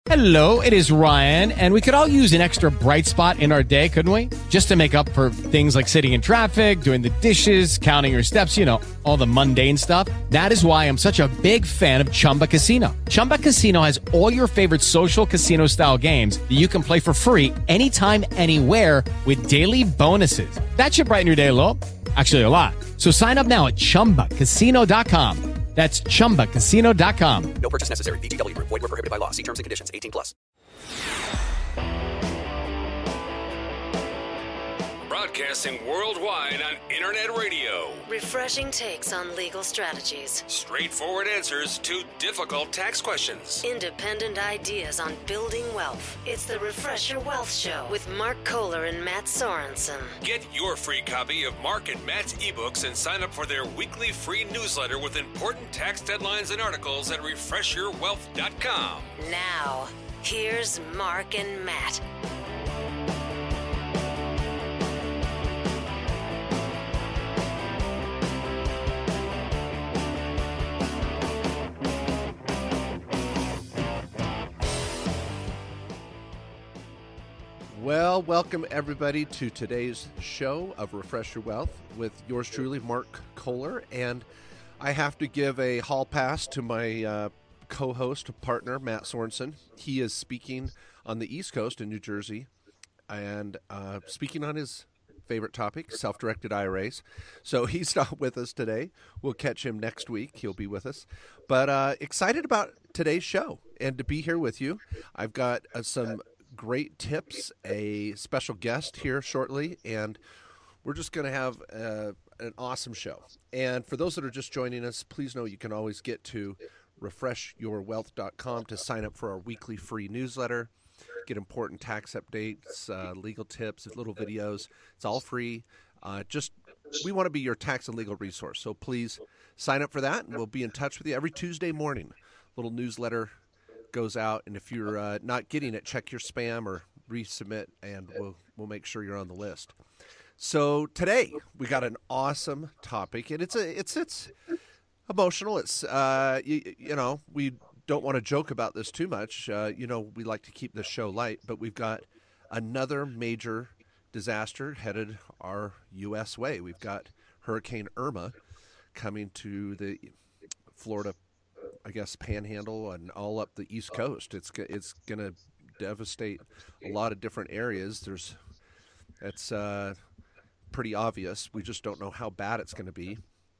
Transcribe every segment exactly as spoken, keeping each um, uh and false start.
Hello, it is Ryan, and we could all use an extra bright spot in our day, couldn't we? Just to make up for things like sitting in traffic, doing the dishes, counting your steps, you know, all the mundane stuff. That is why I'm such a big fan of Chumba Casino. Chumba Casino has all your favorite social casino-style games that you can play for free anytime, anywhere with daily bonuses. That should brighten your day a little. Actually, a lot. So sign up now at chumba casino dot com. That's chumba casino dot com. No purchase necessary. V G W Group. Void where prohibited by law. See terms and conditions. eighteen plus. Broadcasting worldwide on internet radio. Refreshing takes on legal strategies. Straightforward answers to difficult tax questions. Independent ideas on building wealth. It's the Refresh Your Wealth Show with Mark Kohler and Matt Sorensen. Get your free copy of Mark and Matt's ebooks and sign up for their weekly free newsletter with important tax deadlines and articles at refresh your wealth dot com. Now, here's Mark and Matt. Well, welcome everybody to today's show of Refresh Your Wealth with yours truly, Mark Kohler. And I have to give a hall pass to my uh, co-host, partner, Matt Sorensen. He is speaking on the East Coast in New Jersey and uh, speaking on his favorite topic, self-directed I R As. So he's not with us today. We'll catch him next week. He'll be with us. But uh, excited about today's show and to be here with you. I've got uh, some great tips, a special guest here shortly, and we're just going to have uh, an awesome show. And for those that are just joining us, please know you can always get to refresh your wealth dot com to sign up for our weekly free newsletter, get important tax updates, uh, legal tips, little videos. It's all free. Uh, just we want to be your tax and legal resource, so please sign up for that, and we'll be in touch with you every Tuesday morning. Little newsletter goes out, and if you're uh, not getting it, check your spam or resubmit, and we'll we'll make sure you're on the list. So today we got an awesome topic, and it's a it's it's emotional. It's uh you, you know we don't want to joke about this too much. Uh, you know we like to keep this show light, but we've got another major disaster headed our U S way. We've got Hurricane Irma coming to the Florida, I guess, panhandle and all up the East Coast. It's it's going to devastate a lot of different areas. There's it's uh, pretty obvious. We just don't know how bad it's going to be.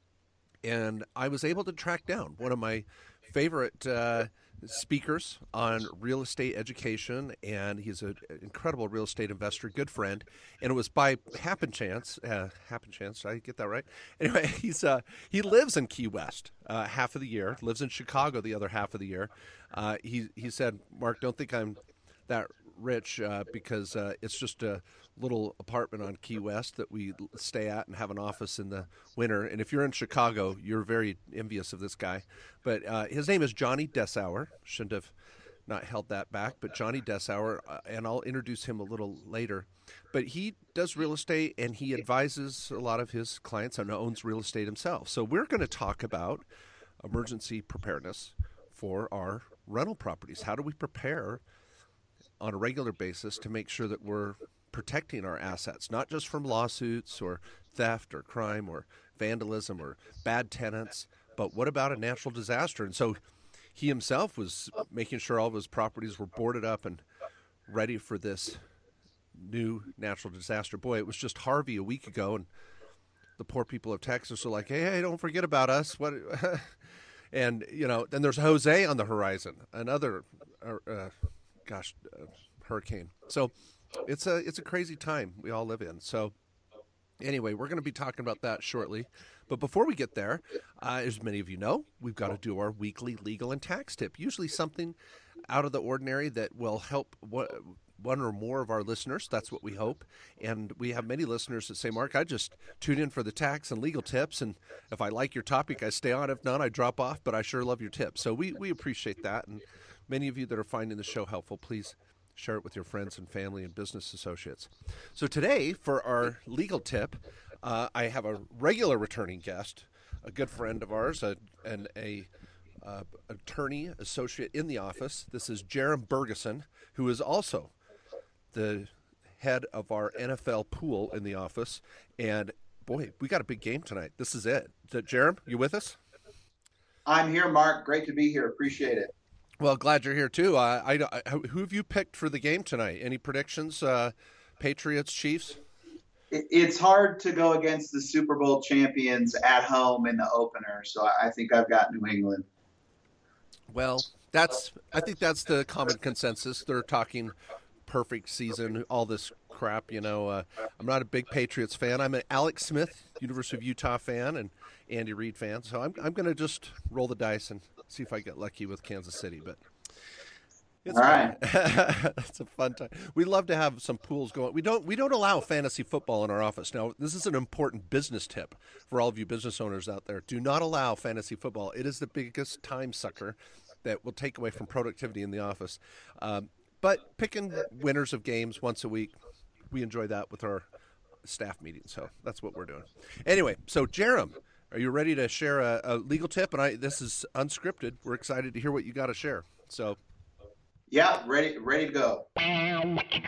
And I was able to track down one of my favorite uh, speakers on real estate education, and he's an incredible real estate investor, good friend. And it was by happen chance, uh, happen chance, did I get that right? Anyway, he's uh, he lives in Key West uh, half of the year, lives in Chicago the other half of the year. Uh, he he said, Mark, don't think I'm that rich uh, because uh, it's just a little apartment on Key West that we stay at and have an office in the winter. And if you're in Chicago, you're very envious of this guy. But uh, his name is Johnny Dessauer. Shouldn't have not held that back, but Johnny Dessauer, uh, and I'll introduce him a little later. But he does real estate, and he advises a lot of his clients and owns real estate himself. So we're going to talk about emergency preparedness for our rental properties. How do we prepare on a regular basis to make sure that we're protecting our assets, not just from lawsuits or theft or crime or vandalism or bad tenants, but what about a natural disaster? And so he himself was making sure all of his properties were boarded up and ready for this new natural disaster. Boy, it was just Harvey a week ago, and the poor people of Texas are like, hey, hey, don't forget about us. What? And, you know, then there's Jose on the horizon, another, uh, uh, gosh, uh, hurricane. So it's a it's a crazy time we all live in. So anyway, we're going to be talking about that shortly. But before we get there, uh, as many of you know, we've got to do our weekly legal and tax tip, usually something out of the ordinary that will help one, one or more of our listeners. That's what we hope. And we have many listeners that say, Mark, I just tune in for the tax and legal tips, and if I like your topic, I stay on. If not, I drop off, but I sure love your tips. So we, we appreciate that. And many of you that are finding the show helpful, please share it with your friends and family and business associates. So today, for our legal tip, uh, I have a regular returning guest, a good friend of ours, a, and a uh, attorney associate in the office. This is Jerem Bergeson, who is also the head of our N F L pool in the office. And boy, we got a big game tonight. This is it. Is that Jerem, you with us? I'm here, Mark. Great to be here. Appreciate it. Well, glad you're here too. Uh, I, I, who have you picked for the game tonight? Any predictions? Uh, Patriots, Chiefs? It's hard to go against the Super Bowl champions at home in the opener, so I think I've got New England. Well, that's I think that's the common consensus. They're talking perfect season, all this crap. You know, uh, I'm not a big Patriots fan. I'm an Alex Smith, University of Utah fan, and Andy Reid fan. So I'm I'm going to just roll the dice and see if I get lucky with Kansas City. But it's all right, it's a fun time. We love to have some pools going. We don't we don't allow fantasy football in our office. Now, this is an important business tip for all of you business owners out there. Do not allow fantasy football. It is the biggest time sucker that will take away from productivity in the office. Um, but picking winners of games once a week, we enjoy that with our staff meetings. So that's what we're doing. Anyway, so Jerem, are you ready to share a, a legal tip? And I this is unscripted. We're excited to hear what you got to share. So. Yeah, ready ready to go. A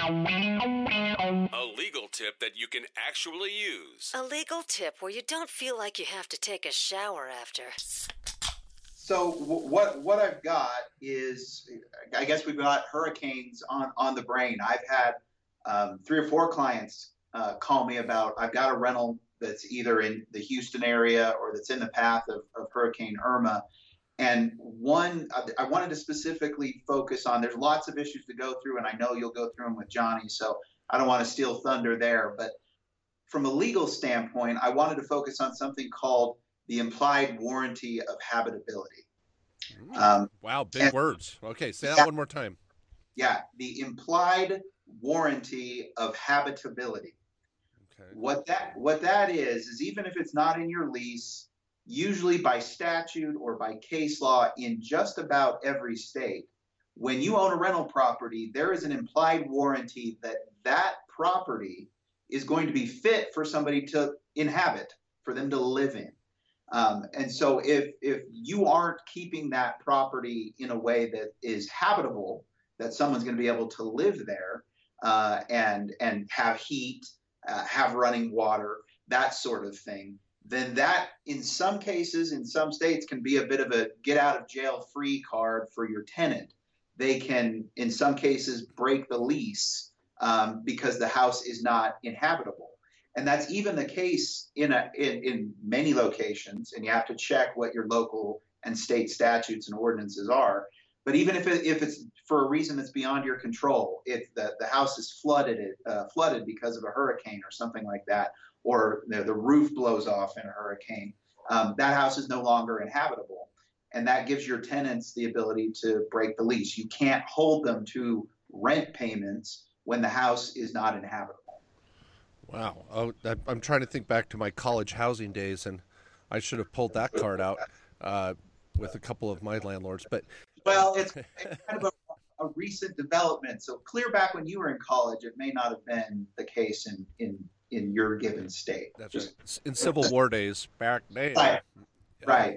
legal tip that you can actually use. A legal tip where you don't feel like you have to take a shower after. So w- what what I've got is, I guess we've got hurricanes on, on the brain. I've had um, three or four clients uh, call me about, I've got a rental that's either in the Houston area or that's in the path of, of Hurricane Irma. And one, I wanted to specifically focus on, there's lots of issues to go through, and I know you'll go through them with Johnny, so I don't want to steal thunder there. But from a legal standpoint, I wanted to focus on something called the implied warranty of habitability. Um, wow, big and, words. Okay, say that yeah, one more time. Yeah, the implied warranty of habitability. Okay. What that what that is, is even if it's not in your lease, usually by statute or by case law in just about every state, when you own a rental property, there is an implied warranty that that property is going to be fit for somebody to inhabit, for them to live in. Um, and so if if you aren't keeping that property in a way that is habitable, that someone's going to be able to live there uh, and and have heat, uh, have running water, that sort of thing, then that, in some cases, in some states, can be a bit of a get out of jail free card for your tenant. They can, in some cases, break the lease um, because the house is not inhabitable. And that's even the case in, a, in in many locations, and you have to check what your local and state statutes and ordinances are. But even if it, if it's for a reason that's beyond your control, if the, the house is flooded, uh, flooded because of a hurricane or something like that, or the, the roof blows off in a hurricane, um, that house is no longer inhabitable. And that gives your tenants the ability to break the lease. You can't hold them to rent payments when the house is not inhabitable. Wow. Oh, I'm trying to think back to my college housing days, and I should have pulled that card out uh, with a couple of my landlords. But Well, it's, it's kind of a, a recent development. So clear back when you were in college, it may not have been the case in, in in your given state. That's Just, right. In Civil War days, back then. Right. Right.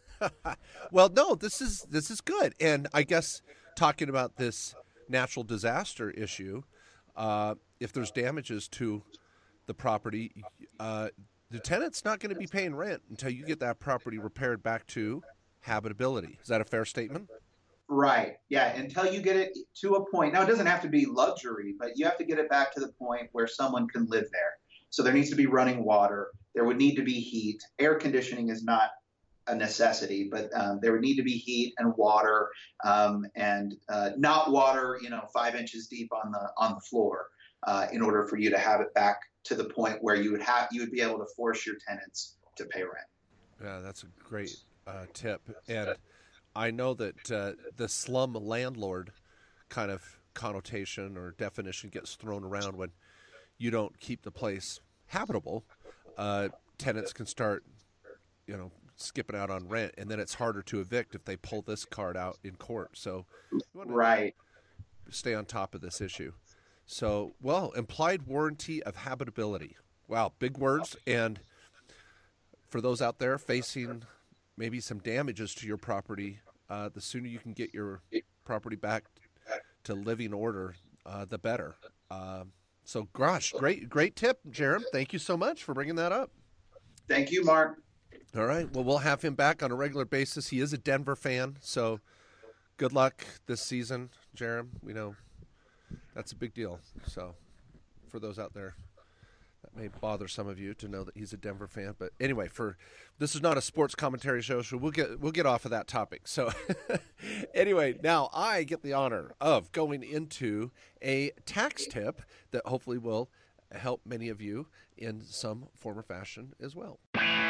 Well, no, this is this is good. And I guess talking about this natural disaster issue, uh, if there's damages to the property, uh, the tenant's not going to be paying rent until you get that property repaired back to habitability. Is that a fair statement? Right. Yeah. Until you get it to a point. Now, it doesn't have to be luxury, but you have to get it back to the point where someone can live there. So there needs to be running water. There would need to be heat. Air conditioning is not a necessity, but um, there would need to be heat and water, um, and uh, not water, you know, five inches deep on the on the floor, uh, in order for you to have it back to the point where you would have you would be able to force your tenants to pay rent. Yeah, that's a great uh, tip. And I know that uh, the slum landlord kind of connotation or definition gets thrown around when you don't keep the place habitable. Uh, tenants can start, you know, skipping out on rent, and then it's harder to evict if they pull this card out in court. So you want to right. stay on top of this issue. So, well, implied warranty of habitability. Wow, big words. And for those out there facing maybe some damages to your property, uh, the sooner you can get your property back to living order, uh, the better. Uh, so, gosh, great, great tip, Jerem. Thank you so much for bringing that up. Thank you, Mark. All right. Well, we'll have him back on a regular basis. He is a Denver fan, so good luck this season, Jerem. We know that's a big deal. So, for those out there, that may bother some of you to know that he's a Denver fan. But anyway, for this is not a sports commentary show, so we'll get we'll get off of that topic. So, anyway, now I get the honor of going into a tax tip that hopefully will help many of you in some form or fashion as well.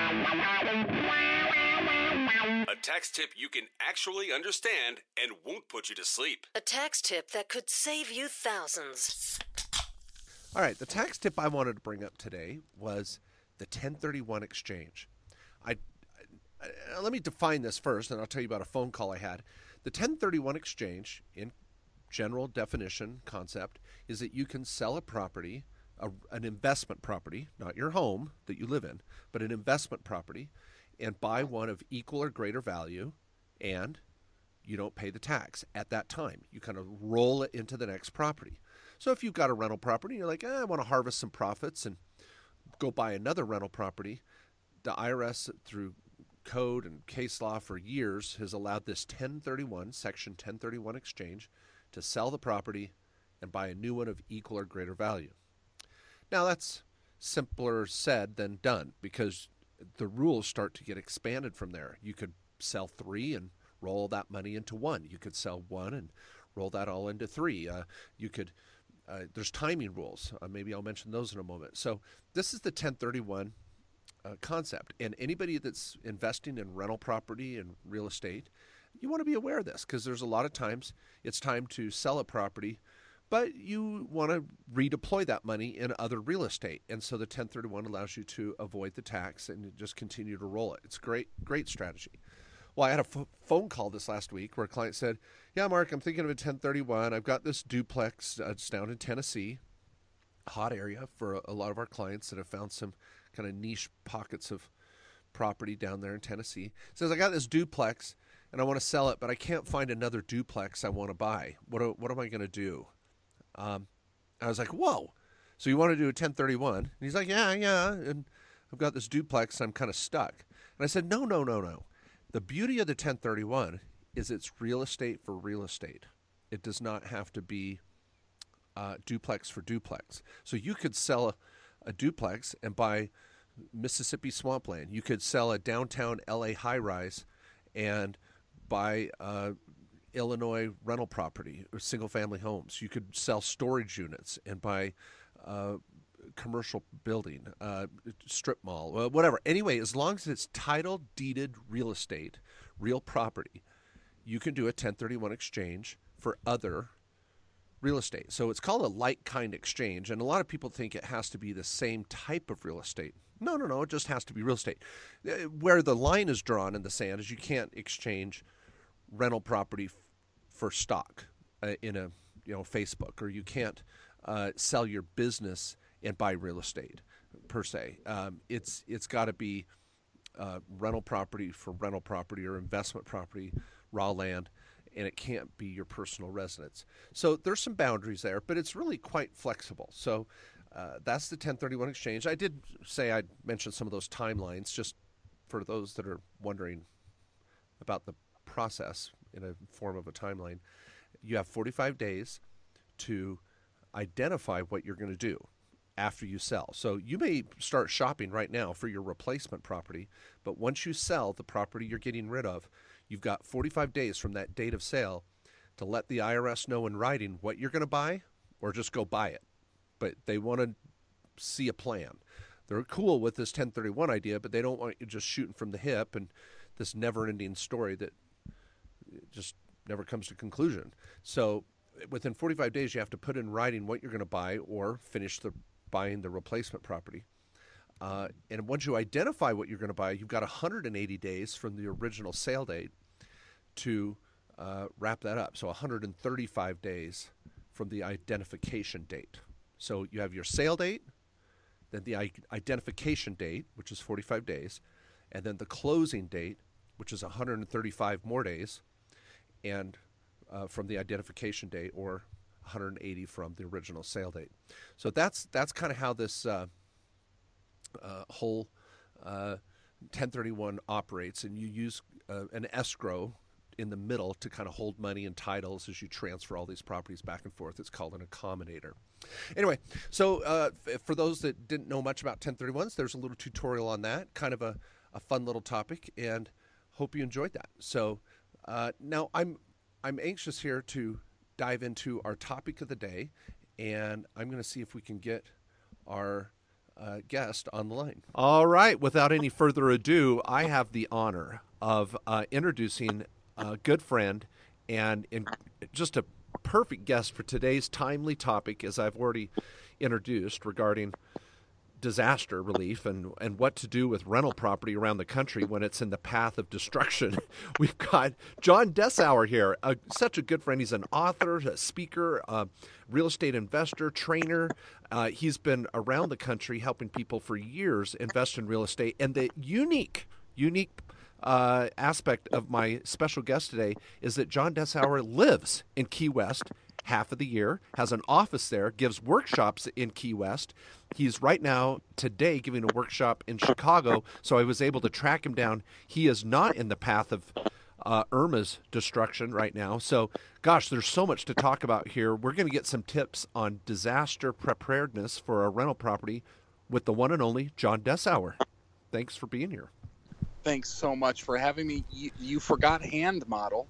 A tax tip you can actually understand and won't put you to sleep. A tax tip that could save you thousands. All right, the tax tip I wanted to bring up today was the ten thirty-one exchange. I, I let me define this first, and I'll tell you about a phone call I had. The ten thirty-one exchange, in general definition concept, is that you can sell a property, a, an investment property, not your home that you live in, but an investment property, and buy one of equal or greater value, and you don't pay the tax at that time. You kind of roll it into the next property. So if you've got a rental property, you're like, eh, I want to harvest some profits and go buy another rental property. The I R S, through code and case law for years, has allowed this ten thirty-one, Section ten thirty-one exchange, to sell the property and buy a new one of equal or greater value. Now, that's simpler said than done, because the rules start to get expanded from there. You could sell three and roll that money into one. You could sell one and roll that all into three. Uh, you could, uh, there's timing rules. Uh, maybe I'll mention those in a moment. So this is the ten thirty-one uh, concept. And anybody that's investing in rental property and real estate, you want to be aware of this, because there's a lot of times it's time to sell a property, but you want to redeploy that money in other real estate. And so the ten thirty-one allows you to avoid the tax and just continue to roll it. It's a great, great strategy. Well, I had a f- phone call this last week where a client said, yeah, Mark, I'm thinking of a ten thirty-one. I've got this duplex. Uh, it's down in Tennessee, a hot area for a, a lot of our clients that have found some kind of niche pockets of property down there in Tennessee. Says, I got this duplex and I want to sell it, but I can't find another duplex I want to buy. What, do, what am I going to do? Um, I was like, whoa, so you want to do a ten thirty-one? And he's like, yeah, yeah, and I've got this duplex, I'm kind of stuck. And I said, no, no, no, no. The beauty of the ten thirty-one is it's real estate for real estate. It does not have to be uh, duplex for duplex. So you could sell a, a duplex and buy Mississippi swampland. You could sell a downtown L A high-rise and buy uh Illinois rental property or single-family homes. You could sell storage units and buy uh, commercial building, uh, strip mall, uh, whatever. Anyway, as long as it's title deeded real estate, real property, you can do a ten thirty-one exchange for other real estate. So it's called a like-kind exchange, and a lot of people think it has to be the same type of real estate. No, no, no, it just has to be real estate. Where the line is drawn in the sand is you can't exchange rental property f- for stock uh, in a you know Facebook, or you can't uh, sell your business and buy real estate per se. Um, it's it's got to be uh, rental property for rental property or investment property, raw land, and it can't be your personal residence. So there's some boundaries there, but it's really quite flexible. So uh, that's the ten thirty-one exchange. I did say I'd mention some of those timelines just for those that are wondering about the process in a form of a timeline. You have forty-five days to identify what you're going to do after you sell. So you may start shopping right now for your replacement property, but once you sell the property you're getting rid of, you've got forty-five days from that date of sale to let the I R S know in writing what you're going to buy, or just go buy it. But they want to see a plan. They're cool with this ten thirty-one idea, but they don't want you just shooting from the hip and this never-ending story that just never comes to conclusion. So within forty-five days, you have to put in writing what you're going to buy or finish the buying the replacement property. Uh, and once you identify what you're going to buy, you've got one hundred eighty days from the original sale date to uh, wrap that up. So one hundred thirty-five days from the identification date. So you have your sale date, then the identification date, which is forty-five days, and then the closing date, which is one hundred thirty-five more days, and uh, from the identification date, or one hundred eighty from the original sale date. So that's that's kind of how this uh, uh, whole uh, ten thirty-one operates, and you use uh, an escrow in the middle to kind of hold money and titles as you transfer all these properties back and forth. It's called an accommodator. Anyway, so uh, f- for those that didn't know much about ten thirty-ones, there's a little tutorial on that, kind of a, a fun little topic, and hope you enjoyed that. So uh, now I'm I'm anxious here to dive into our topic of the day, and I'm going to see if we can get our uh, guest on the line. All right, without any further ado, I have the honor of uh, introducing a good friend and in, just a perfect guest for today's timely topic, as I've already introduced, regarding disaster relief and, and what to do with rental property around the country when it's in the path of destruction. We've got John Dessauer here, a, such a good friend. He's an author, a speaker, a real estate investor, trainer. Uh, he's been around the country helping people for years invest in real estate. And the unique, unique uh, aspect of my special guest today is that John Dessauer lives in Key West half of the year, has an office there, gives workshops in Key West. He's right now, today, giving a workshop in Chicago, so I was able to track him down. He is not in the path of uh, Irma's destruction right now. So, gosh, there's so much to talk about here. We're going to get some tips on disaster preparedness for a rental property with the one and only John Dessauer. Thanks for being here. Thanks so much for having me. You, you forgot hand model.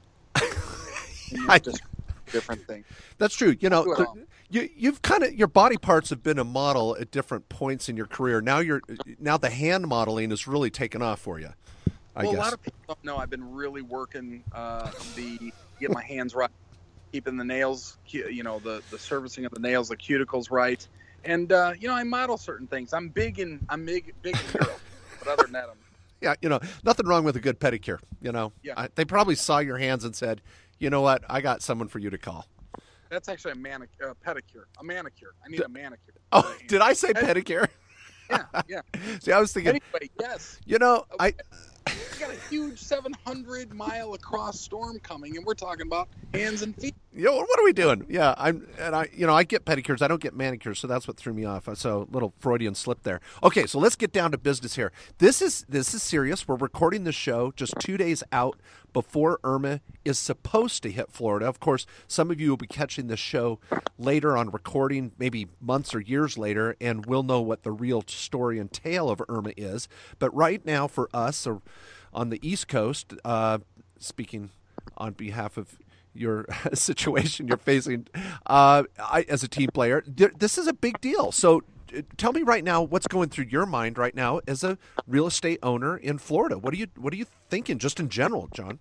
I, just different thing. That's true. You know, th- you you've kind of, your body parts have been a model at different points in your career. Now you're now the hand modeling is really taken off for you, I well, guess. A lot of people don't know I've been really working uh, the get my hands right, keeping the nails, you know, the the servicing of the nails, the cuticles right, and uh, you know, I model certain things. I'm big in I'm big big in Europe, but other than that, I'm yeah, you know, nothing wrong with a good pedicure. You know, yeah. I, they probably saw your hands and said, you know what, I got someone for you to call. That's actually a manic uh, pedicure, a manicure. I need D- a manicure. Oh, did I say pedicure? Yeah, yeah. See, I was thinking. Anyway, yes. You know, I. We got a huge seven hundred mile across storm coming, and we're talking about hands and feet. You know, what are we doing? Yeah, I'm, and I, you know, I get pedicures. I don't get manicures, so that's what threw me off. So, little Freudian slip there. Okay, so let's get down to business here. This is this is serious. We're recording this show just two days out before Irma is supposed to hit Florida. Of course, some of you will be catching this show later on recording, maybe months or years later, and we'll know what the real story and tale of Irma is. But right now, for us, or on the East Coast, uh, speaking on behalf of your situation you're facing uh, I, as a team player, th- this is a big deal. So uh, tell me right now what's going through your mind right now as a real estate owner in Florida. What are you What are you thinking just in general, John?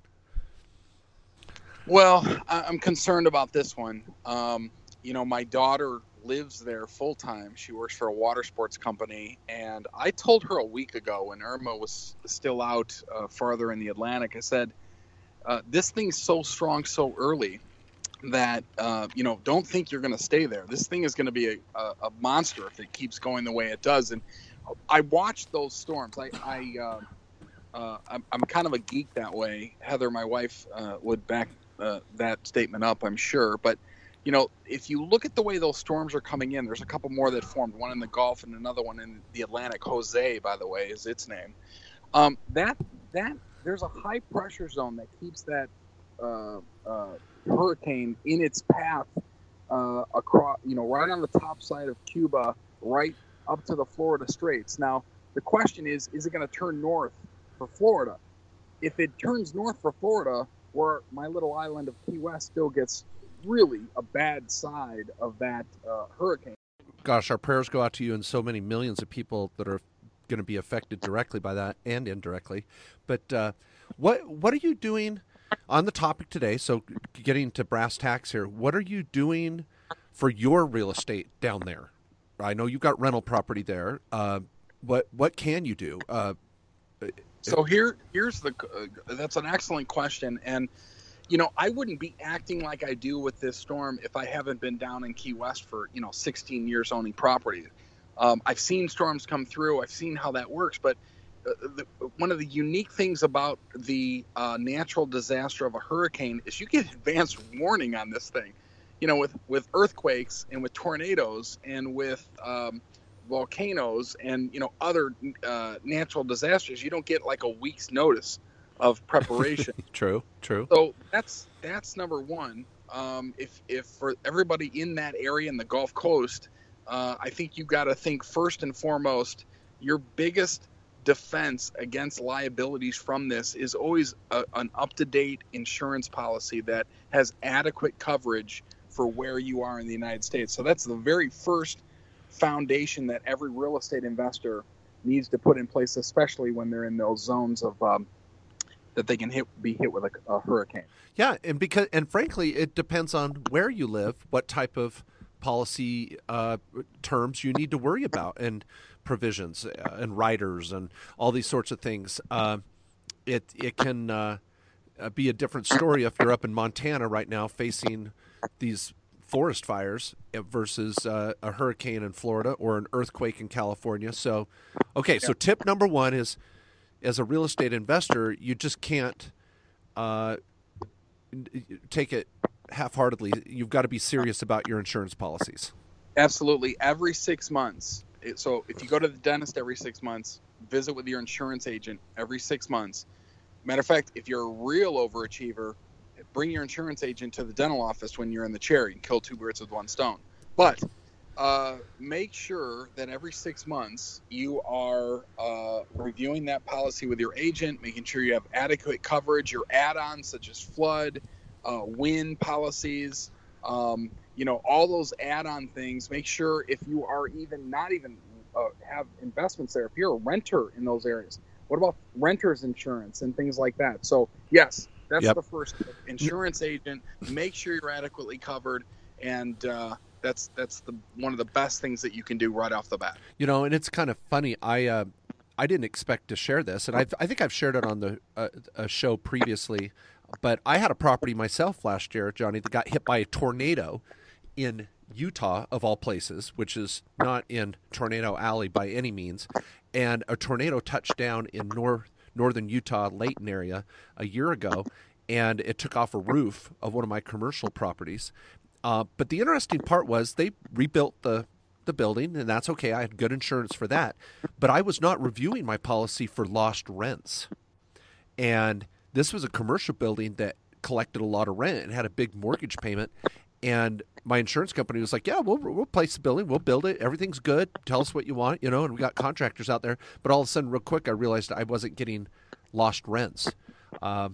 Well, I- I'm concerned about this one. Um, you know, my daughter lives there full time. She works for a water sports company, and I told her a week ago when Irma was still out uh, farther in the Atlantic, I said, uh, this thing's so strong so early that, uh, you know, don't think you're going to stay there. This thing is going to be a, a, a monster if it keeps going the way it does. And I watched those storms. I, I uh, uh, I'm, I'm kind of a geek that way. Heather, my wife, uh, would back uh, that statement up, I'm sure. But you know, if you look at the way those storms are coming in, there's a couple more that formed, one in the Gulf and another one in the Atlantic. Jose, by the way, is its name. Um, that that there's a high pressure zone that keeps that uh, uh, hurricane in its path uh, across, you know, right on the top side of Cuba, right up to the Florida Straits. Now, the question is, is it going to turn north for Florida? If it turns north for Florida, where my little island of Key West still gets really a bad side of that uh, hurricane. Gosh, our prayers go out to you and so many millions of people that are going to be affected directly by that and indirectly. But uh, what what are you doing on the topic today? So getting to brass tacks here, what are you doing for your real estate down there? I know you've got rental property there. Uh, what what can you do? Uh, so here here's the uh, that's an excellent question. And you know, I wouldn't be acting like I do with this storm if I haven't been down in Key West for, you know, sixteen years owning property. Um, I've seen storms come through. I've seen how that works. But uh, the, one of the unique things about the uh, natural disaster of a hurricane is you get advance warning on this thing. You know, with, with earthquakes and with tornadoes and with um, volcanoes and, you know, other uh, natural disasters, you don't get like a week's notice of preparation. True, true. So that's that's number one. Um, if if for everybody in that area in the Gulf Coast, uh, I think you got to think first and foremost, your biggest defense against liabilities from this is always a, an up-to-date insurance policy that has adequate coverage for where you are in the United States. So that's the very first foundation that every real estate investor needs to put in place, especially when they're in those zones of um, that they can hit be hit with a, a hurricane. Yeah, and because and frankly, it depends on where you live, what type of policy uh, terms you need to worry about, and provisions uh, and riders and all these sorts of things. Uh, it it can uh, be a different story if you're up in Montana right now facing these forest fires versus uh, a hurricane in Florida or an earthquake in California. So, okay, so tip number one is, as a real estate investor, you just can't uh, take it half-heartedly. You've got to be serious about your insurance policies. Absolutely. Every six months. So if you go to the dentist every six months, visit with your insurance agent every six months. Matter of fact, if you're a real overachiever, bring your insurance agent to the dental office when you're in the chair. You can kill two birds with one stone. But uh, make sure that every six months you are uh, reviewing that policy with your agent, making sure you have adequate coverage, your add-ons such as flood, uh, wind policies, um, you know, all those add-on things. Make sure if you are even not even uh, have investments there, if you're a renter in those areas, what about renter's insurance and things like that? So yes, that's yep. the first insurance agent. Make sure you're adequately covered, and uh, that's that's the one of the best things that you can do right off the bat. You know, and it's kind of funny. I uh, I didn't expect to share this, and I I think I've shared it on the uh, a show previously. But I had a property myself last year, Johnny, that got hit by a tornado in Utah, of all places, which is not in Tornado Alley by any means. And a tornado touched down in north, northern Utah, Layton area, a year ago, and it took off a roof of one of my commercial properties. Uh, but the interesting part was they rebuilt the, the building, and that's okay. I had good insurance for that. But I was not reviewing my policy for lost rents. And this was a commercial building that collected a lot of rent and had a big mortgage payment. And my insurance company was like, yeah, we'll, we'll replace the building. We'll build it. Everything's good. Tell us what you want, you know, and we got contractors out there. But all of a sudden, real quick, I realized I wasn't getting lost rents. Um,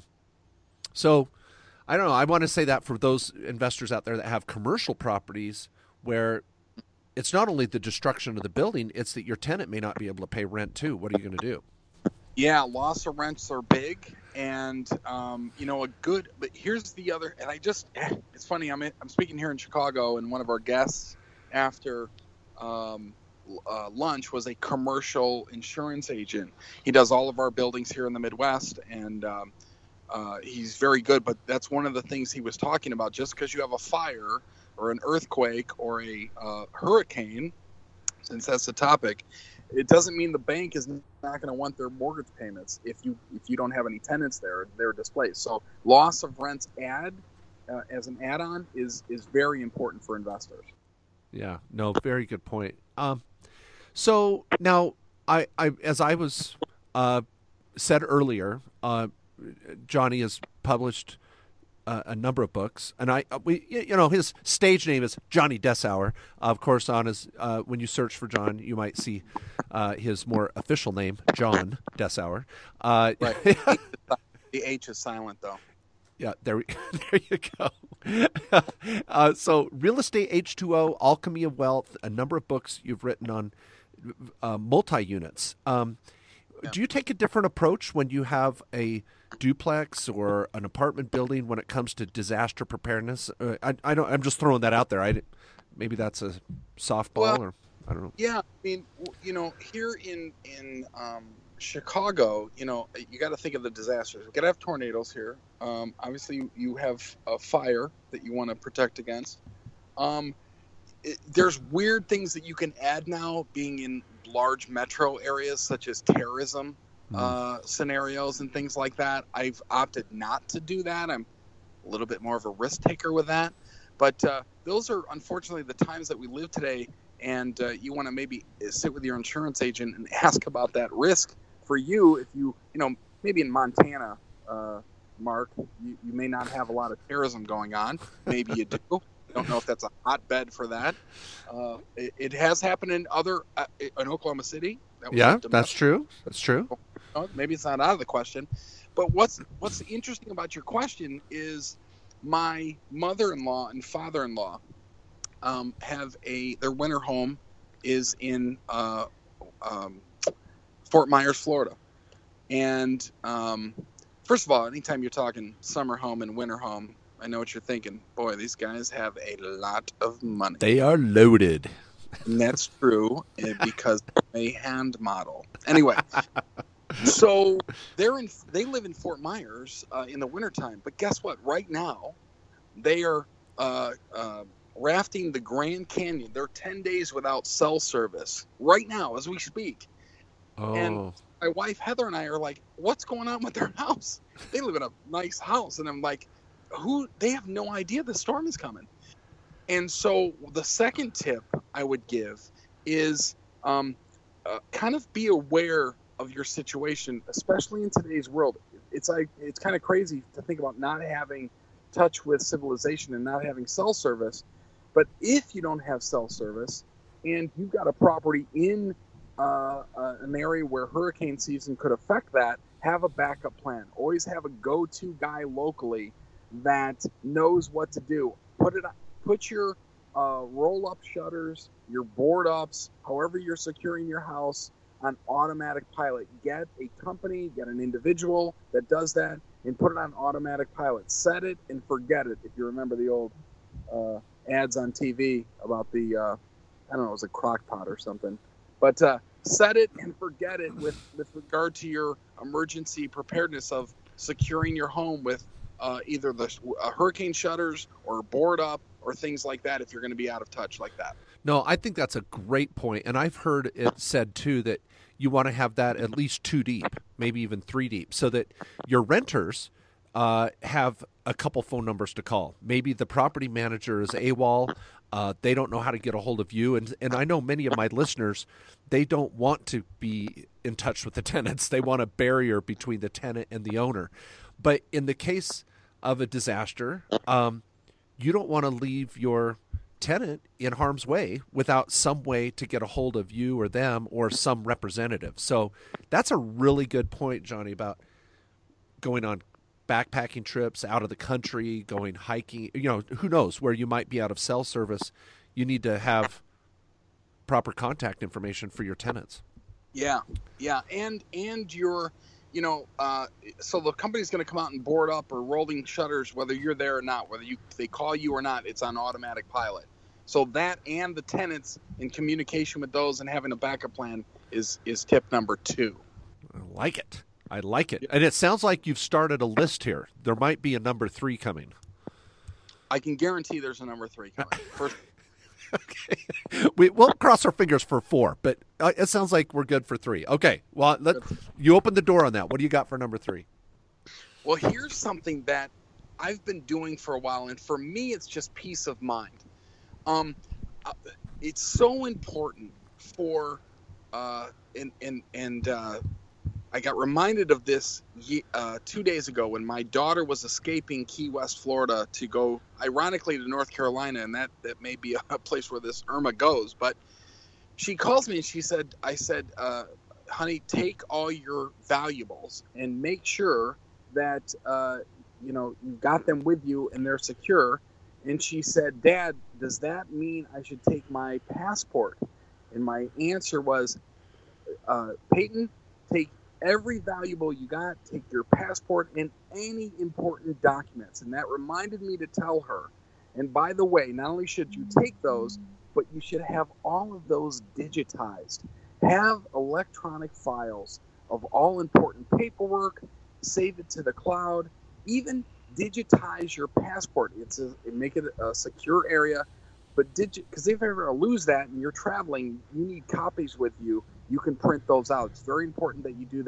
so I don't know. I want to say that for those investors out there that have commercial properties where it's not only the destruction of the building, it's that your tenant may not be able to pay rent too. What are you going to do? Yeah, loss of rents are big, and um, you know, a good. But here's the other, and I just, it's funny. I'm I'm speaking here in Chicago, and one of our guests after um, uh, lunch was a commercial insurance agent. He does all of our buildings here in the Midwest, and um, uh, he's very good. But that's one of the things he was talking about. Just because you have a fire or an earthquake or a uh, hurricane, since that's the topic, it doesn't mean the bank is not going to want their mortgage payments if you if you don't have any tenants there, they're displaced. So loss of rents add uh, as an add-on is is very important for investors. Yeah, no, very good point. Um, so now, I, I as I was uh, said earlier, uh, Johnny has published Uh, a number of books, and I, we, you know, his stage name is Johnny Dessauer. Uh, of course, on his, uh, when you search for John, you might see uh, his more official name, John Dessauer. Uh, right. The H is silent, though. Yeah, there, we, there you go. uh, so, Real Estate H two O, Alchemy of Wealth, a number of books you've written on uh, multi-units. Um, yeah. Do you take a different approach when you have a duplex or an apartment building when it comes to disaster preparedness? Uh, I, I don't. I'm just throwing that out there. I maybe that's a softball, well, or I don't know. Yeah, I mean, you know, here in in um, Chicago, you know, you got to think of the disasters. We got to have tornadoes here. Um, obviously, you, you have a fire that you want to protect against. Um, it, there's weird things that you can add now, being in large metro areas such as terrorism. uh, scenarios and things like that. I've opted not to do that. I'm a little bit more of a risk taker with that. But uh, those are unfortunately the times that we live today. And uh, you want to maybe sit with your insurance agent and ask about that risk for you. If you, you know, maybe in Montana, uh, Mark, you, you may not have a lot of terrorism going on. Maybe you do. Don't know if that's a hotbed for that. Uh, it, it has happened in other, uh, in Oklahoma City. That was Yeah, that's true. That's true. Maybe it's not out of the question. But what's what's interesting about your question is my mother-in-law and father-in-law um, have a, their winter home is in uh, um, Fort Myers, Florida. And um, first of all, anytime you're talking summer home and winter home, I know what you're thinking. Boy, these guys have a lot of money. They are loaded. And that's true because they hand model. Anyway, so they're in. They live in Fort Myers uh, in the wintertime. But guess what? Right now, they are uh, uh, rafting the Grand Canyon. They're ten days without cell service right now as we speak. Oh. And my wife Heather and I are like, what's going on with their house? They live in a nice house. And I'm like, who? They have no idea the storm is coming. And so the second tip I would give is um, uh, kind of be aware of your situation, especially in today's world. It's like it's kind of crazy to think about not having touch with civilization and not having cell service. But if you don't have cell service and you've got a property in uh, uh, an area where hurricane season could affect that, have a backup plan. Always have a go-to guy locally that knows what to do. Put it put your uh, roll-up shutters, your board-ups, however you're securing your house on automatic pilot. Get a company, get an individual that does that, and put it on automatic pilot. Set it and forget it. If you remember the old uh, ads on T V about the, uh, I don't know, it was a crock pot or something. But uh, set it and forget it with, with regard to your emergency preparedness of securing your home with uh, either the uh, hurricane shutters or board up or things like that if you're going to be out of touch like that. No, I think that's a great point. And I've heard it said, too, that you want to have that at least two deep, maybe even three deep, so that your renters uh, have a couple phone numbers to call. Maybe the property manager is AWOL. Uh, they don't know how to get a hold of you. And, and I know many of my listeners, they don't want to be in touch with the tenants. They want a barrier between the tenant and the owner. But in the case of a disaster, um, you don't want to leave your tenant in harm's way without some way to get a hold of you or them or some representative. So that's a really good point, Johnny, about going on backpacking trips out of the country, going hiking. You know, who knows where you might be out of cell service. You need to have proper contact information for your tenants. Yeah, yeah, and and your, you know, uh, so the company's going to come out and board up or rolling shutters, whether you're there or not, whether you they call you or not, it's on automatic pilot. So that and the tenants in communication with those and having a backup plan is is tip number two. I like it. I like it. And it sounds like you've started a list here. There might be a number three coming. I can guarantee there's a number three coming. First. Okay. We, we'll cross our fingers for four, but uh, it sounds like we're good for three. Okay. Well, let, you open the door on that. What do you got for number three? Well, here's something that I've been doing for a while, and for me, it's just peace of mind. Um, it's so important for, uh, and and and uh, I got reminded of this uh, two days ago when my daughter was escaping Key West, Florida, to go, ironically, to North Carolina, and that that may be a place where this Irma goes. But she calls me and she said, "I said, uh, honey, take all your valuables and make sure that uh, you know you got them with you and they're secure." And she said, "Dad, does that mean I should take my passport?" And my answer was, uh, Peyton, take every valuable you got, take your passport and any important documents. And that reminded me to tell her, and by the way, not only should you take those, but you should have all of those digitized. Have electronic files of all important paperwork, save it to the cloud, even digitize your passport. It's a, make it a secure area, but digit because if you ever lose that and you're traveling, you need copies with you. You can print those out. It's very important that you do that.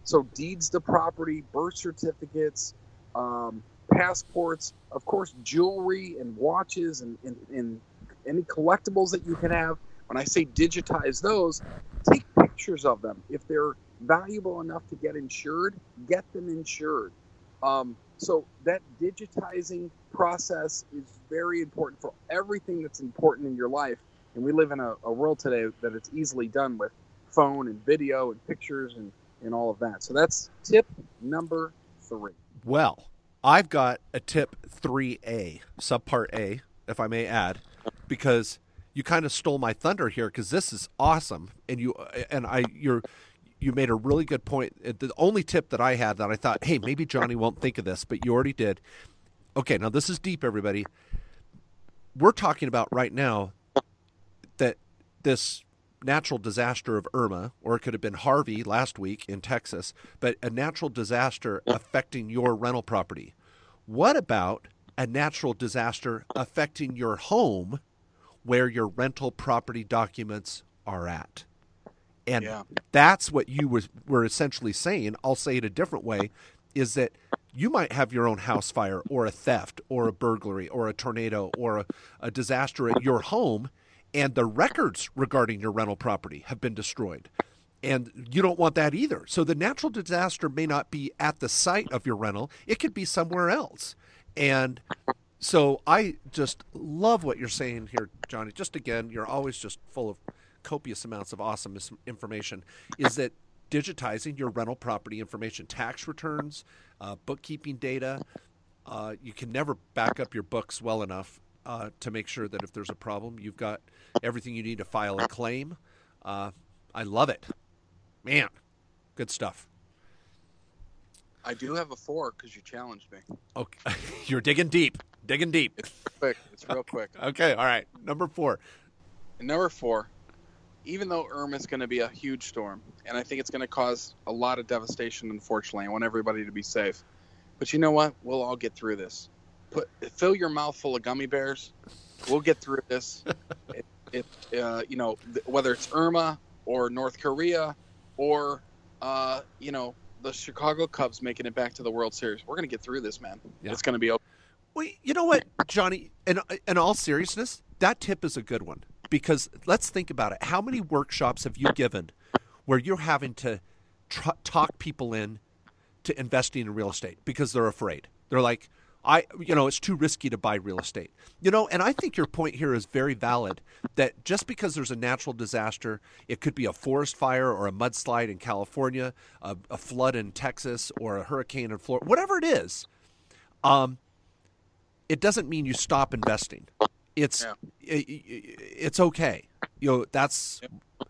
So deeds to property, birth certificates, um, passports, of course, jewelry and watches and, and, and any collectibles that you can have. When I say digitize those, take pictures of them. If they're valuable enough to get insured, get them insured. Um, so that digitizing process is very important for everything that's important in your life. And we live in a, a world today that it's easily done with phone and video and pictures and, and all of that. So that's tip number three. Well, I've got a tip three A, subpart A, if I may add, because you kind of stole my thunder here, because this is awesome. And you and I, you're you made a really good point. The only tip that I had that I thought, hey, maybe Johnny won't think of this, but you already did. Okay, now this is deep, everybody. We're talking about right now that this natural disaster of Irma, or it could have been Harvey last week in Texas, but a natural disaster affecting your rental property. What about a natural disaster affecting your home where your rental property documents are at? And yeah. That's what you were, were essentially saying. I'll say it a different way, is that you might have your own house fire or a theft or a burglary or a tornado or a, a disaster at your home, and the records regarding your rental property have been destroyed. And you don't want that either. So the natural disaster may not be at the site of your rental. It could be somewhere else. And so I just love what you're saying here, Johnny. Just again, you're always just full of copious amounts of awesome information, is that digitizing your rental property information, tax returns, uh, bookkeeping data. Uh, you can never back up your books well enough uh, to make sure that if there's a problem, you've got everything you need to file a claim. Uh, I love it. Man, good stuff. I do have a four because you challenged me. Okay, you're digging deep, digging deep. It's quick. It's real quick. Okay, all right. Number four. And number four, even though Irma is going to be a huge storm, and I think it's going to cause a lot of devastation, unfortunately, I want everybody to be safe. But you know what? We'll all get through this. Put fill your mouth full of gummy bears. We'll get through this. it, it, uh, you know, th- whether it's Irma or North Korea or, uh, you know, the Chicago Cubs making it back to the World Series, we're going to get through this, man. Yeah. It's going to be okay. Well, you know what, Johnny, in, in all seriousness, that tip is a good one. Because let's think about it. How many workshops have you given where you're having to tr- talk people in to investing in real estate because they're afraid? They're like, I, you know, it's too risky to buy real estate. You know, and I think your point here is very valid, that just because there's a natural disaster, it could be a forest fire or a mudslide in California, a, a flood in Texas, or a hurricane in Florida, whatever it is, um, it doesn't mean you stop investing. It's yeah. it, it's okay. You know, that's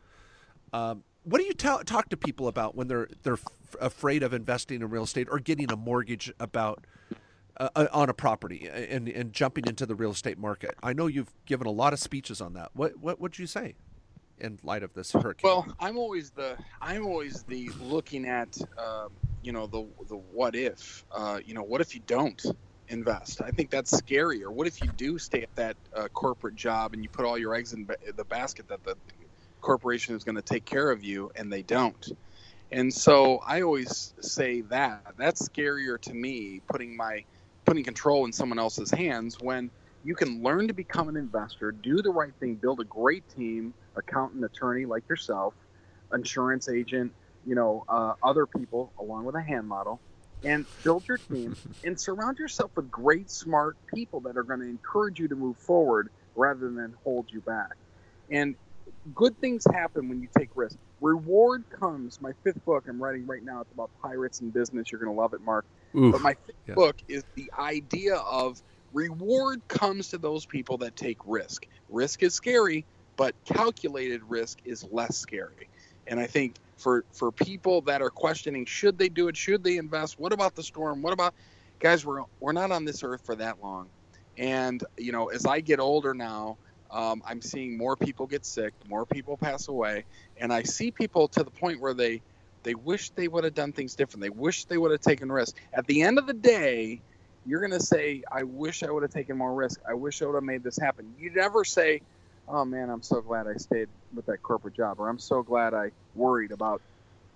um, what do you tell, talk to people about when they're they're f- afraid of investing in real estate or getting a mortgage about uh, on a property and and jumping into the real estate market? I know you've given a lot of speeches on that. What what would you say in light of this hurricane? Well, I'm always the I'm always the looking at uh, you know the the what if uh, you know what if you don't invest? I think that's scarier. What if you do stay at that uh, corporate job and you put all your eggs in ba- the basket that the corporation is going to take care of you, and they don't? And so I always say that that's scarier to me, putting my putting control in someone else's hands, when you can learn to become an investor, do the right thing, build a great team, accountant, attorney like yourself, insurance agent, you know, uh, other people along with a hand model, and build your team and surround yourself with great, smart people that are going to encourage you to move forward rather than hold you back. And good things happen when you take risks. Reward comes. My fifth book I'm writing right now, it's about pirates in business. You're going to love it, Mark. Oof, but my fifth yeah. book is the idea of reward comes to those people that take risk. Risk is scary, but calculated risk is less scary. And I think for for people that are questioning, should they do it? Should they invest? What about the storm? What about, guys, we're we're not on this earth for that long. And, you know, as I get older now, um, I'm seeing more people get sick, more people pass away. And I see people to the point where they, they wish they would have done things different. They wish they would have taken risks. At the end of the day, you're going to say, I wish I would have taken more risk. I wish I would have made this happen. You never say, oh man, I'm so glad I stayed with that corporate job, or I'm so glad I worried about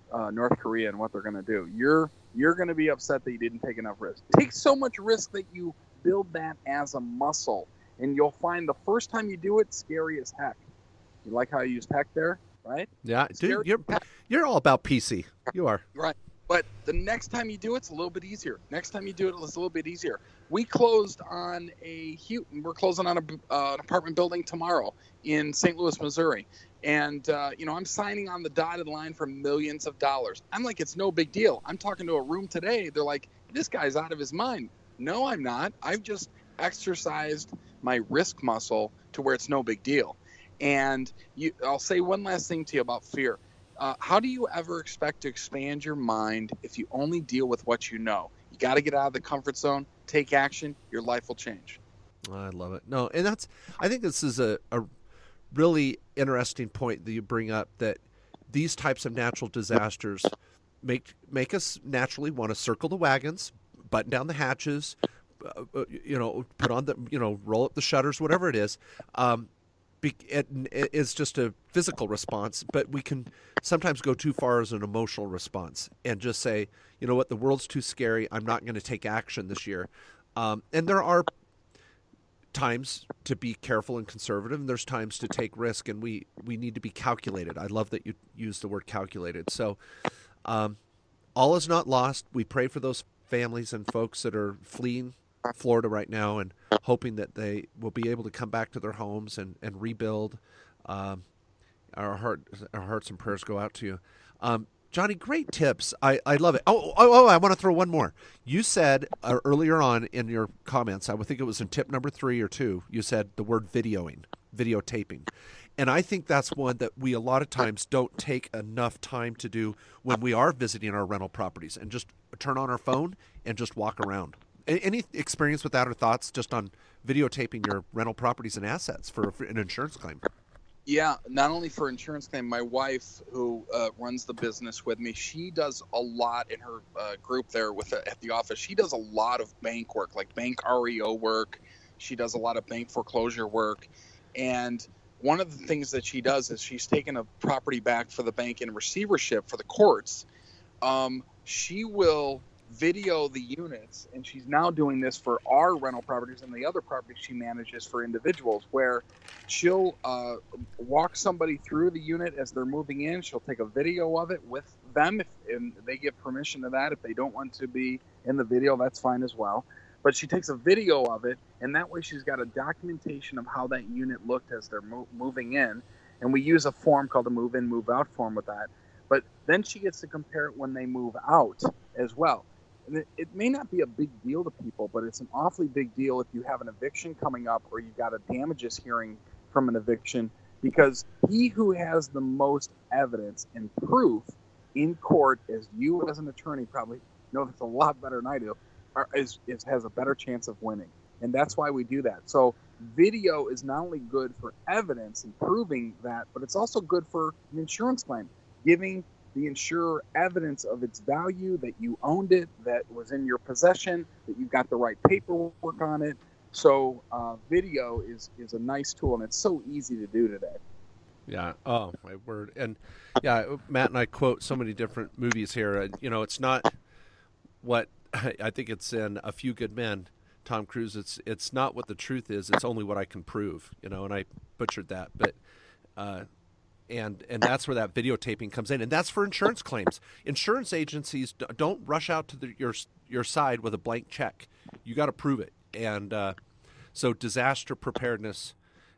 uh, North Korea and what they're going to do. You're you're going to be upset that you didn't take enough risk. Take so much risk that you build that as a muscle, and you'll find the first time you do it, scary as heck. You like how I used heck there, right? Yeah, Scary dude, you're you're all about P C. You are. Right. But the next time you do it, it's a little bit easier. Next time you do it, it's a little bit easier. We closed on a Houghton. We're closing on a, uh, an apartment building tomorrow in Saint Louis, Missouri. And, uh, you know, I'm signing on the dotted line for millions of dollars. I'm like, it's no big deal. I'm talking to a room today. They're like, this guy's out of his mind. No, I'm not. I've just exercised my risk muscle to where it's no big deal. And you, I'll say one last thing to you about fear. Uh, how do you ever expect to expand your mind if you only deal with what you know? You got to get out of the comfort zone, take action, your life will change. I love it. No, and that's, I think this is a, a really interesting point that you bring up, that these types of natural disasters make make us naturally want to circle the wagons, button down the hatches, uh, you know, put on the, you know, roll up the shutters, whatever it is. Um, It, it's just a physical response, but we can sometimes go too far as an emotional response and just say, you know what, the world's too scary. I'm not going to take action this year. Um, and there are times to be careful and conservative, and there's times to take risk, and we, we need to be calculated. I love that you use the word calculated. So um, all is not lost. We pray for those families and folks that are fleeing Florida right now and hoping that they will be able to come back to their homes and, and rebuild. Um, our heart, our hearts and prayers go out to you. Um, Johnny, great tips. I, I love it. Oh, oh, oh, I want to throw one more. You said uh, earlier on in your comments, I would think it was in tip number three or two, you said the word videoing, videotaping. And I think that's one that we a lot of times don't take enough time to do when we are visiting our rental properties, and just turn on our phone and just walk around. Any experience with that or thoughts just on videotaping your rental properties and assets for an insurance claim? Yeah, not only for insurance claim. My wife, who uh, runs the business with me, she does a lot in her uh, group there with uh, at the office. She does a lot of bank work, like bank R E O work. She does a lot of bank foreclosure work. And one of the things that she does is she's taken a property back for the bank in receivership for the courts. Um, she will video the units, and she's now doing this for our rental properties and the other properties she manages for individuals, where she'll uh, walk somebody through the unit as they're moving in. She'll take a video of it with them, if, and they give permission to that. If they don't want to be in the video, that's fine as well. But she takes a video of it, and that way she's got a documentation of how that unit looked as they're mo- moving in. And we use a form called a move-in, move-out form with that. But then she gets to compare it when they move out as well. And it, it may not be a big deal to people, but it's an awfully big deal if you have an eviction coming up or you've got a damages hearing from an eviction, because he who has the most evidence and proof in court, as you as an attorney probably know this a lot better than I do, are, is, is has a better chance of winning. And that's why we do that. So video is not only good for evidence and proving that, but it's also good for an insurance claim, giving the insurer evidence of its value, that you owned it, that was in your possession, that you got the right paperwork on it. So uh, video is, is a nice tool, and it's so easy to do today. Yeah. Oh, my word. And yeah, Matt and I quote so many different movies here. Uh, you know, it's not what I think it's in A Few Good Men, Tom Cruise. It's it's not what the truth is. It's only what I can prove. You know, and I butchered that, but. Uh, And and that's where that videotaping comes in, and that's for insurance claims. Insurance agencies don't rush out to the, your your side with a blank check. You got to prove it, and uh, so disaster preparedness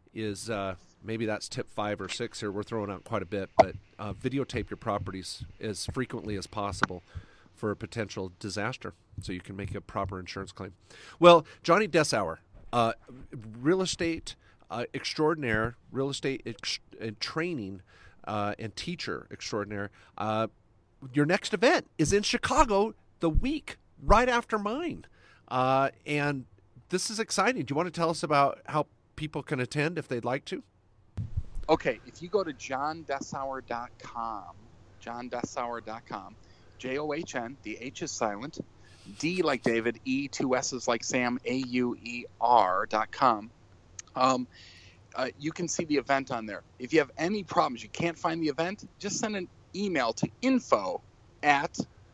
is uh, maybe that's tip five or six here. We're throwing out quite a bit, but uh, videotape your properties as frequently as possible for a potential disaster, so you can make a proper insurance claim. Well, Johnny Dessauer, uh, real estate. Uh, extraordinaire, real estate ex- and training uh, and teacher extraordinaire. Uh, your next event is in Chicago the week right after mine. Uh, and this is exciting. Do you want to tell us about how people can attend if they'd like to? Okay, if you go to john dessauer dot com, john dessauer dot com, J O H N, the H is silent, D like David, E, two S's like Sam, A U E R dot com. Um, uh, you can see the event on there. If you have any problems, you can't find the event, just send an email to info at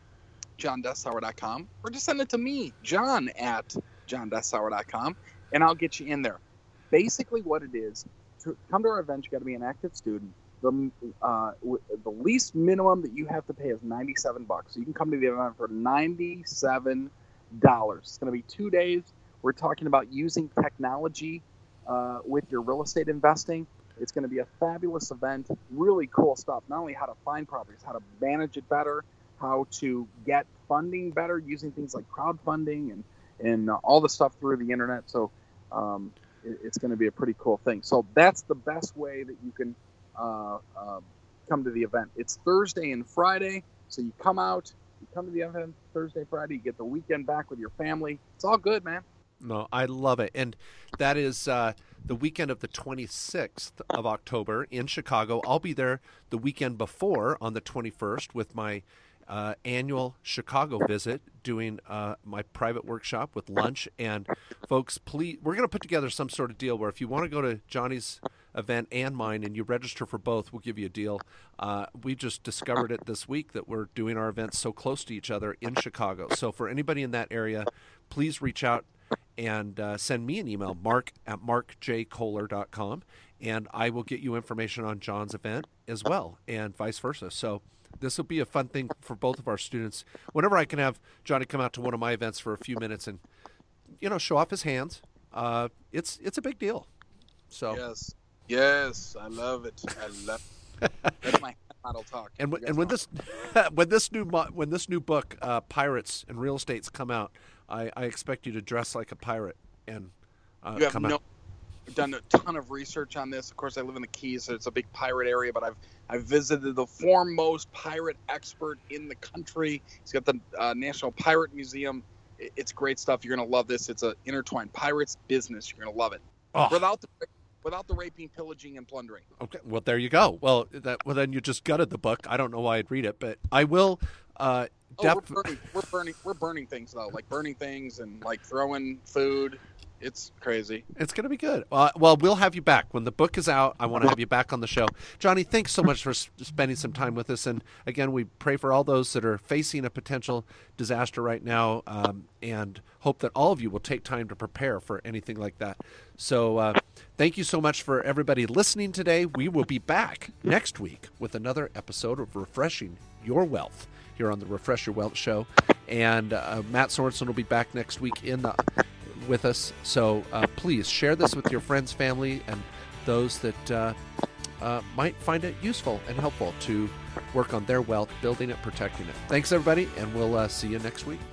john dessauer dot com, or just send it to me, john at john dessauer dot com, and I'll get you in there. Basically what it is, to come to our event, you got to be an active student. The uh, w- the least minimum that you have to pay is ninety-seven bucks. So you can come to the event for ninety-seven dollars. It's going to be two days. We're talking about using technology uh, with your real estate investing. It's going to be a fabulous event, really cool stuff. Not only how to find properties, how to manage it better, how to get funding better using things like crowdfunding and, and uh, all the stuff through the internet. So um, it, it's going to be a pretty cool thing. So that's the best way that you can uh, uh, come to the event. It's Thursday and Friday. So you come out, you come to the event Thursday, Friday, you get the weekend back with your family. It's all good, man. No, I love it. And that is uh, the weekend of the twenty-sixth of October in Chicago. I'll be there the weekend before on the twenty-first with my uh, annual Chicago visit, doing uh, my private workshop with lunch. And folks, please, we're going to put together some sort of deal where if you want to go to Johnny's event and mine and you register for both, we'll give you a deal. Uh, we just discovered it this week that we're doing our events so close to each other in Chicago. So for anybody in that area, please reach out and uh, send me an email, mark at mark j kohler dot com, and I will get you information on John's event as well, and vice versa. So this will be a fun thing for both of our students. Whenever I can have Johnny come out to one of my events for a few minutes and, you know, show off his hands, uh, it's it's a big deal. So yes, yes, I love it. I love it. That's my model talk. And when, and when this when this new mo- when this new book, uh, Pirates and Real Estate's come out, I, I expect you to dress like a pirate and uh, you have come no, out. I've done a ton of research on this. Of course, I live in the Keys, so it's a big pirate area, but I've I've visited the foremost pirate expert in the country. He's got the uh, National Pirate Museum. It, it's great stuff. You're going to love this. It's a intertwined pirates business. You're going to love it. Oh. Without the without the raping, pillaging, and plundering. Okay, well, there you go. Well, that well then you just gutted the book. I don't know why I'd read it, but I will. Uh, oh, def- we're burning, we're burning, we're burning things though, like burning things and like throwing food. It's crazy. It's going to be good. Uh, well, we'll have you back. When the book is out, I want to have you back on the show. Johnny, thanks so much for s- spending some time with us. And again, we pray for all those that are facing a potential disaster right now, um, and hope that all of you will take time to prepare for anything like that. So uh, thank you so much for everybody listening today. We will be back next week with another episode of Refreshing Your Wealth here on the Refresh Your Wealth Show. And uh, Matt Sorensen will be back next week in the with us. So uh, please share this with your friends, family, and those that uh, uh, might find it useful and helpful to work on their wealth, building it, protecting it. Thanks, everybody, and we'll uh, see you next week.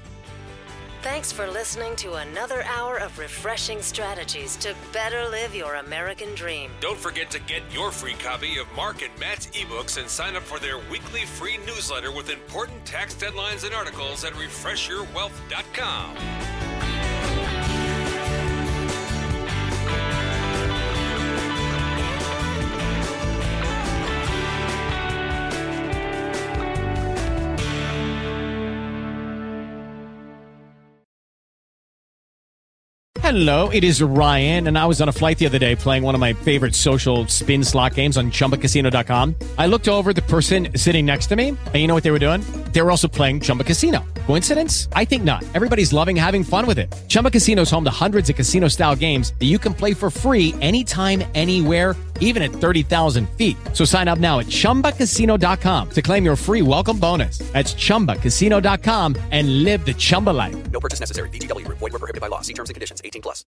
Thanks for listening to another hour of refreshing strategies to better live your American dream. Don't forget to get your free copy of Mark and Matt's ebooks and sign up for their weekly free newsletter with important tax deadlines and articles at refresh your wealth dot com. Hello, it is Ryan, and I was on a flight the other day playing one of my favorite social spin slot games on chumba casino dot com. I looked over at the person sitting next to me, and you know what they were doing? They were also playing Chumba Casino. Coincidence? I think not. Everybody's loving having fun with it. Chumba Casino is home to hundreds of casino-style games that you can play for free anytime, anywhere, even at thirty thousand feet. So sign up now at chumba casino dot com to claim your free welcome bonus. That's chumba casino dot com and live the Chumba life. No purchase necessary. V G W. Void where prohibited by law. See terms and conditions. eighteen plus.